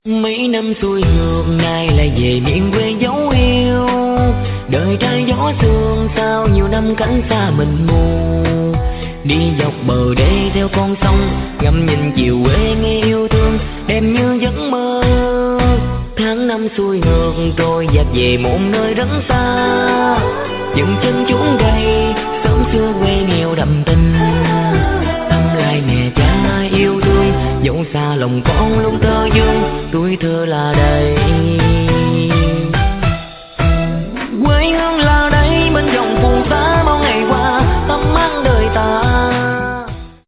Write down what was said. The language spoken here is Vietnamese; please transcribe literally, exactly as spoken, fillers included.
Mấy năm xuôi ngược nay lại về miền quê dấu yêu. Đời trai gió sương sao nhiều năm cánh xa mình mù. Đi dọc bờ đê theo con sông, ngắm nhìn chiều quê nghe yêu thương đem như giấc mơ. Tháng năm xuôi ngược rồi dạt về một nơi rất xa, dừng chân chốn đây sớm xưa quê nghèo đậm tình. Thăm lại mẹ cha yêu thương, dẫu xa lòng con luôn thơ vương, tuổi thơ là đây.